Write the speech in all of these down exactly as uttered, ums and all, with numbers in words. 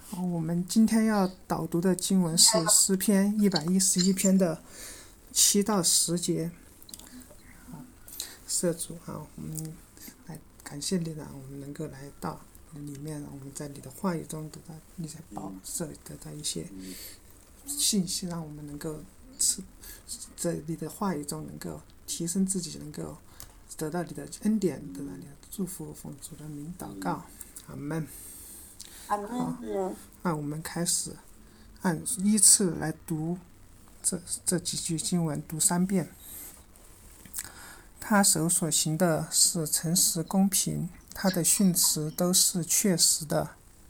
好，我们今天要导读的经文是诗篇一百一十一篇的七到十节。社主啊，我们来感谢你呢，我们能够来到里面，我们在你的话语中得到一些宝舍，得到一些信息，让我们能够在你的话语中能够提升自己，能够得到你的恩典，得到你的祝福。奉主的名祷告，阿门。 阿门。 那我们开始按依次来读这这几句经文，读三遍。他手所行的是诚实公平，他的训词都是确实的，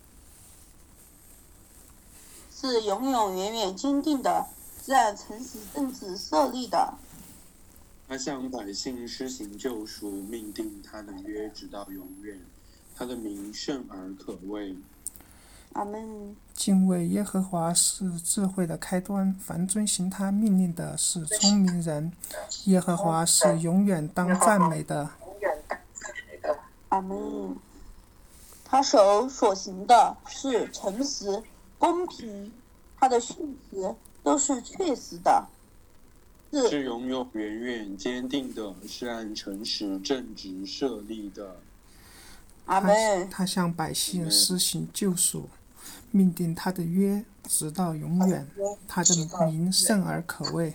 是永永远远坚定的，是按诚实正直设立的。 他向百姓施行救赎，命定他的约直到永远，他的名圣而可畏。 阿门。 敬畏耶和华是智慧的开端，凡遵行他命令的是聪明人。耶和华是永远当赞美的。 阿门。他手所行的是诚实公平，他的训词都是确实的， 是是永永远远坚定的，是按诚实正直设立的。 阿门。 他向百姓施行救赎，命定他的约直到永远，他的名圣而可畏。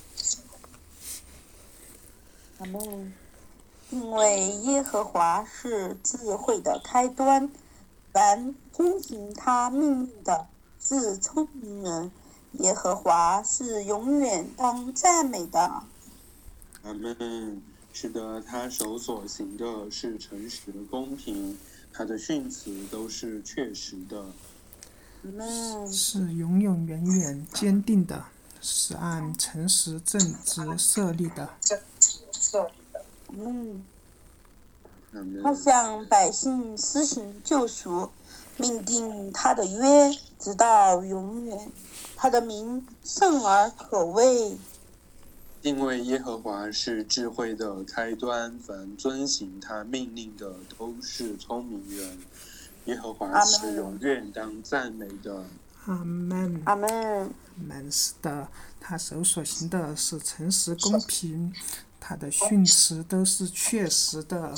阿门。因为耶和华是智慧的开端，凡遵行他命令的是聪明人。耶和华是永远当赞美的。 阿门。是的，他手所行的是诚实公平，他的训词都是确实的。 是永永远远坚定的，是按诚实正直设立的。 嗯，他向百姓施行救赎，命定他的约直到永远，他的名圣而可畏。 因为耶和华是智慧的开端，凡遵行他命令的都是聪明人。耶和华是永远当赞美的。 阿门。 阿门。 阿门。是的，他手所行的是诚实公平，他的训词都是确实的。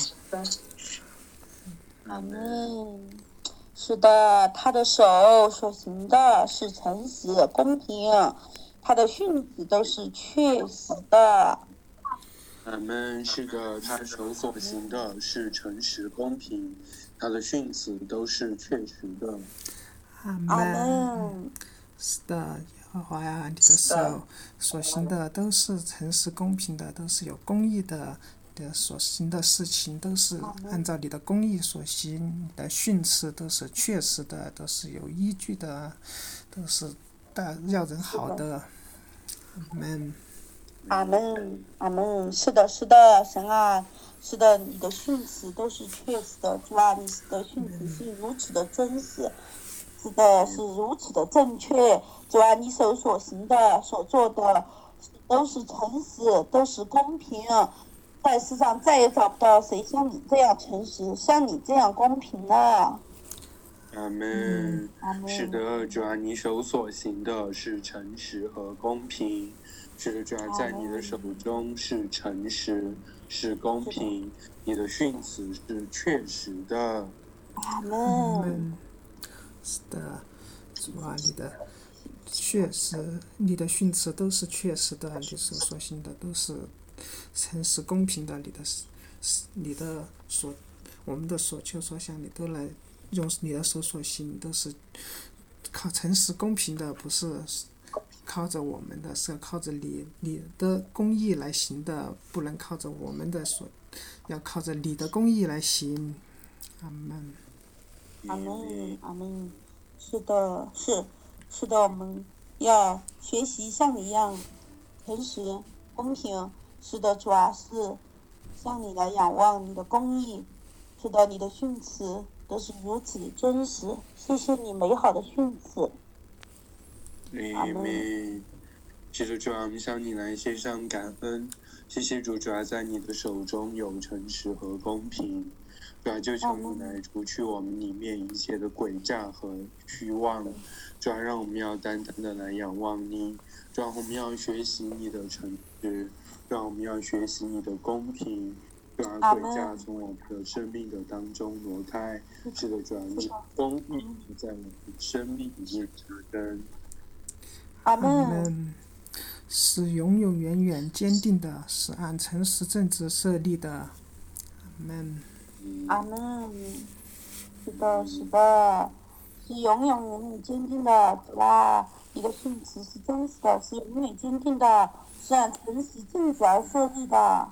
阿门。是的，他的手所行的是诚实公平，他的训词都是确实的。 阿门。是的，他手所行的是诚实公平，他的训词都是确实的。 阿门。是的，耶和华呀，你的手所行的都是诚实公平的，都是有公义的，的所行的事情都是按照你的公义所行，你的训词都是确实的，都是有依据的，都是大要人好的。阿门。 阿门。阿门。是的，是的，神啊，是的，你的训词都是确实的，主啊，你的训词是如此的真实，是的，是如此的正确，主啊，你手所行的、所做的都是诚实，都是公平，在世上再也找不到谁像你这样诚实，像你这样公平了。 阿门。 嗯、 是的，主啊，你手所行的是诚实和公平。是的，主啊，在你的手中是诚实，是公平，你的训词是确实的。 阿门。 是的，主啊，你的确实，你的训词都是确实的，你手所行的都是诚实公平的，你的你的所我们的所求所想，你都来用你的手所行，都是靠诚实公平的，不是靠着我们的，是靠着你你的公义来行的，不能靠着我们的所，要靠着你的公义来行。阿门。 阿门。阿门。是的，是是的，我们要学习像你一样诚实公平。是的，主啊，是向你来仰望你的公义。是的，你的训词都是如此的真实，谢谢你美好的训词。 阿门。是的，主啊，我们向你来献上感恩，谢谢主，主啊，在你的手中有诚实和公平。 主要就求你来除去我们里面一切的诡诈和虚妄，主要让我们要单单的来仰望你，主要我们要学习你的诚实，主要我们要学习你的公平，主要诡诈从我们的生命的当中挪开，是的，主要你公义在我们的生命里面扎根。 阿门。 是永永远远坚定的，是按诚实正直设立的。阿门。 阿门。是的，是的，是永永远远坚定的。主啊，你的训词是真实的，是永远坚定的，是按诚实正直而设立的。阿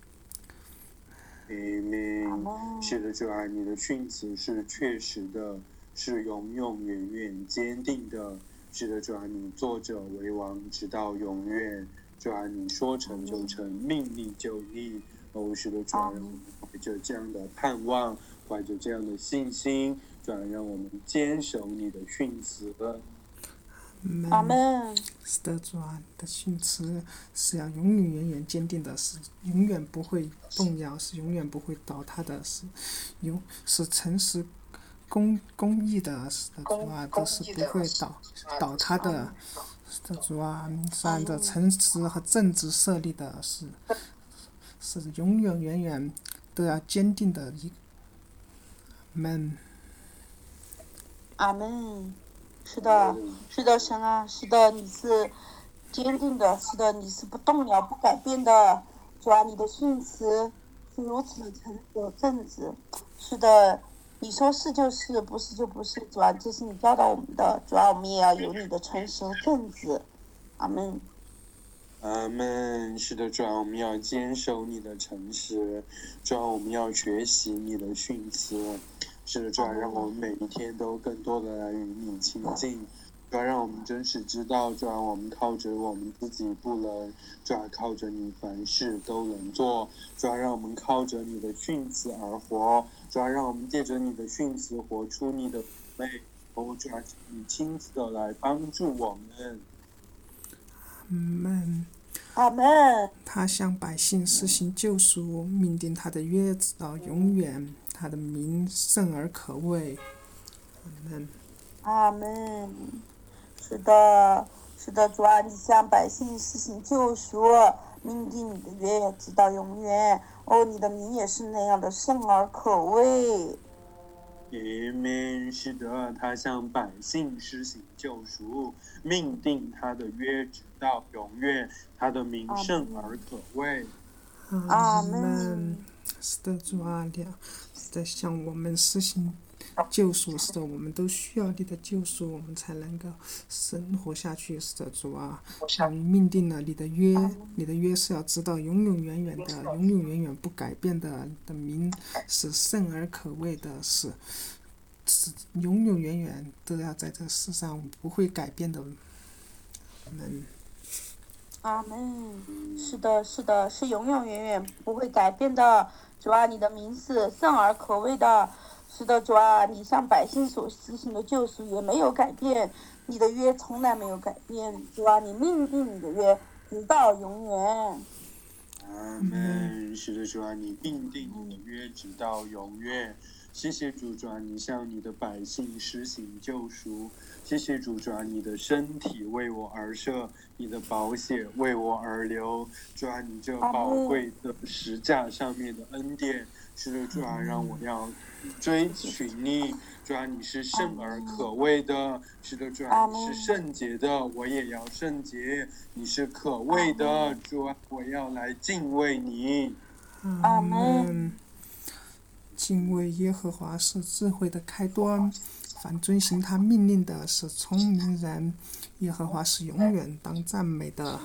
门。是的，主啊，你的训词是确实的，是永永远远坚定的。是的，主啊，你坐着为王，直到永远。主啊，你说成就成，命令就立。哦，是的，主啊，让我们怀着这样的盼望，怀着这样的信心，主啊，让我们坚守你的训词。 阿门。 是的，主啊，你的训词是要永永远远坚定的，是永远不会动摇，是永远不会倒塌的，是永是诚实。公公义的，是的，主啊，都是不会倒倒塌的，是的，主啊，是按照诚实和正直设立的，是是永永远远都要坚定的一。阿门。 阿门。是的，是的，神啊，是的，你是坚定的，是的，你是不动摇、不改变的。主啊，你的训词是如此的诚实正直，是的。你说是就是，不是就不是，主要这是你教导我们的，主要我们也要有你的诚实和正直。阿门。 阿门。是的，主要我们要坚守你的诚实，主要我们要学习你的训词。是的，主要让我们每一天都更多的来与你亲近，主要让我们真实知道，主要我们靠着我们自己不能，主要靠着你凡事都能做，主要让我们靠着你的训词而活，主要让我们借着你的训词活出你的美，哦，主要你亲自的来帮助我们。 阿门。 阿门。 他向百姓施行救赎，命定他的约直到永远，他的名圣而可畏。阿门。 阿门。是的，是的，主啊，你向百姓施行救赎，命定你的约直到永远。哦，你的名也是那样的圣而可畏。 阿门。是的，他向百姓施行救赎，命定他的约直到永远，他的名圣而可畏。 阿门。是的，主啊，你在向我们施行救赎，是的，我们都需要你的救赎，我们才能够生活下去。是的，主啊，你命定了你的约，你的约是要直到永永远远的，永永远远不改变的。你的名是圣而可畏的，是是永永远远都要在这世上不会改变的。阿门。 阿门。是的，是的，是永永远远不会改变的。主啊，你的名是圣而可畏的。是的，主啊，你向百姓所施行的救赎也没有改变，你的约从来没有改变。主啊，你命定你的约直到永远。 阿门。是的，主啊，你命定你的约直到永远。谢谢主，主啊，你向你的百姓施行救赎。谢谢主，主啊，你的身体为我而设，你的宝血为我而流。主啊，你这宝贵的十架上面的恩典，是的，主啊，让我要追寻你。主啊，你是圣而可畏的，是的，主啊，你是圣洁的，我也要圣洁。你是可畏的，主啊，我要来敬畏你。 阿门。敬畏耶和华是智慧的开端，凡遵行他命令的是聪明人。耶和华是永远当赞美的。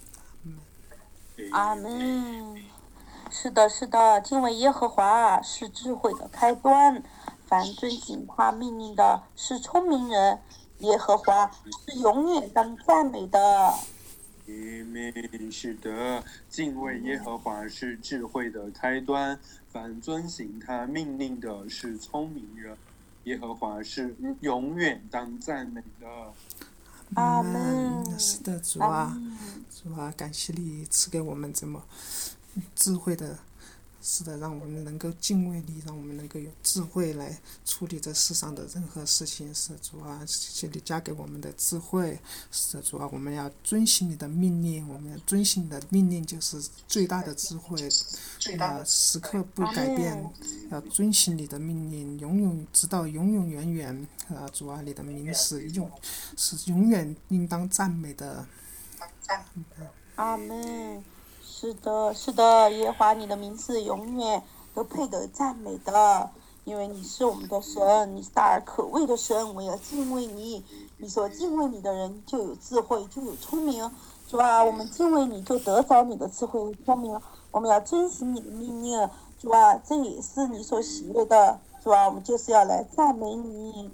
阿门。是的，是的，敬畏耶和华是智慧的开端，凡遵行他命令的是聪明人。耶和华是永远当赞美的。 阿门。是的，敬畏耶和华是智慧的开端，凡遵行他命令的是聪明人。耶和华是永远当赞美的。 阿门。 是的，主啊，主啊，感谢你赐给我们这么智慧的是的，让我们能够敬畏你，让我们能够有智慧来处理这世上的任何事情。是主啊，谢谢你加给我们的智慧。是的，主啊，我们要遵循你的命令，我们要遵循你的命令就是最大的智慧。啊，时刻不改变，要遵循你的命令，永永直到永永远远。啊，主啊，你的名是永是永远应当赞美的。 阿门。是的，是的，耶和华你的名字永远都配得赞美的，因为你是我们的神，你是大而可畏的神，我要敬畏你。你所敬畏你的人就有智慧，就有聪明。主啊，我们敬畏你就得着你的智慧和聪明，我们要遵循你的命令。主啊，这也是你所喜悦的。主啊，我们就是要来赞美你。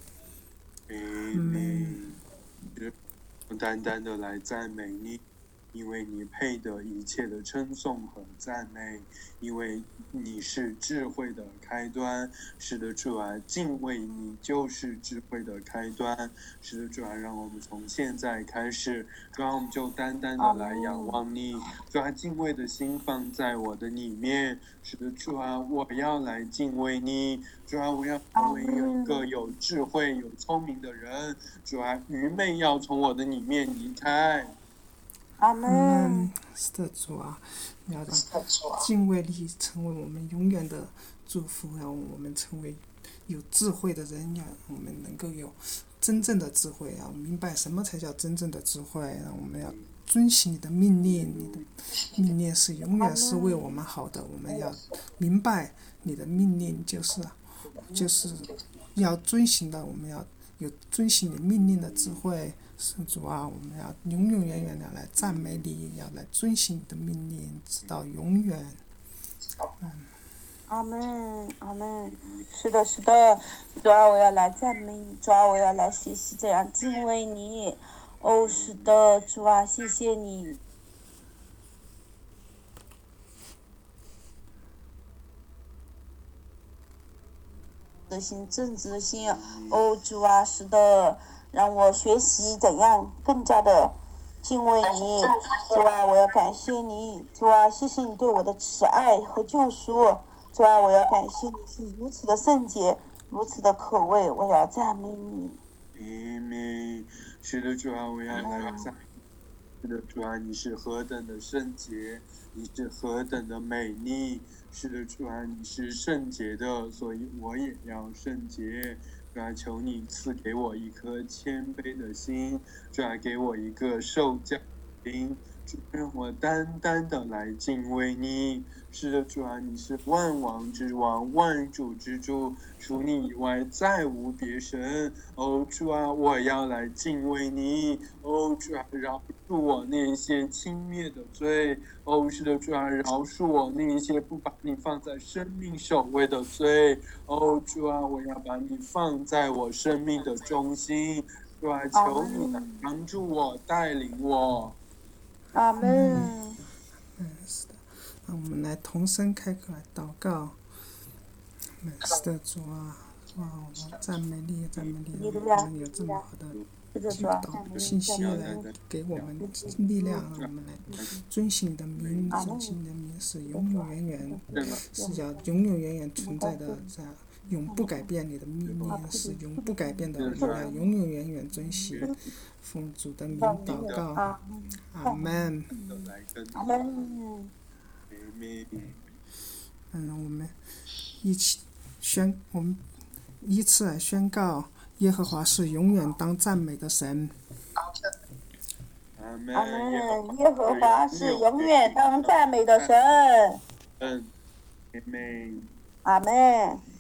嗯，单单的来赞美你，因为你配得一切的称颂和赞美，因为你是智慧的开端。是的，主啊，敬畏你就是智慧的开端。是的，主啊，让我们从现在开始，主啊，我们就单单的来仰望你。主啊，敬畏的心放在我的里面。是的，主啊，我要来敬畏你。主啊，我要成为一个有智慧、有聪明的人。主啊，愚昧要从我的里面离开。 阿门。 是的，主啊，要让敬畏你成为我们永远的祝福，让我们成为有智慧的人，让我们能够有真正的智慧，要明白什么才叫真正的智慧。让我们要遵循你的命令，你的命令是永远是为我们好的。我们要明白你的命令就是就是要遵循的，我们要有遵循你命令的智慧。是主啊，我们要永永远远的来赞美你，要来遵循你的命令，直到永远。嗯。 阿门，阿门。是的，是的，主啊，我要来赞美你，主啊，我要来学习这样敬畏你。哦，是的，主啊，谢谢你。的心，正直的心。哦，主啊，是的。让我学习怎样更加的敬畏你。主啊，我要感谢你。主啊，谢谢你对我的慈爱和救赎。主啊，我要感谢你是如此的圣洁，如此的可畏，我要赞美你。 阿门。是的，主啊，我要来赞美。是的，主啊，你是何等的圣洁，你是何等的美丽。是的，主啊，你是圣洁的，所以我也要圣洁。主啊，求你赐给我一颗谦卑的心，主啊，给我一个受教的心，主让我单单的来敬畏你。是的，主啊，你是万王之王，万主之主，除你以外再无别神。哦，主啊，我要来敬畏你。哦，主啊，饶恕我那些轻蔑的罪。哦，是的，主啊，饶恕我那些不把你放在生命首位的罪。哦，主啊，我要把你放在我生命的中心。主啊，求你来帮助我，带领我。 阿门。 嗯，是的。让我们来同声开口来祷告。是的，主啊，主啊，我们赞美你，赞美你，我们有这么好的教导信息来给我们力量，让我们来遵循你的名，遵循你的名是永永远远，是要永永远远存在的，在永不改变你的命令是永不改变的，我们要永永远远遵循。奉主的名祷告，阿门。 阿门。 嗯，我们一起宣，我们依次来宣告，耶和华是永远当赞美的神。 阿门。 阿门。耶和华是永远当赞美的神。 嗯。阿门。 阿门。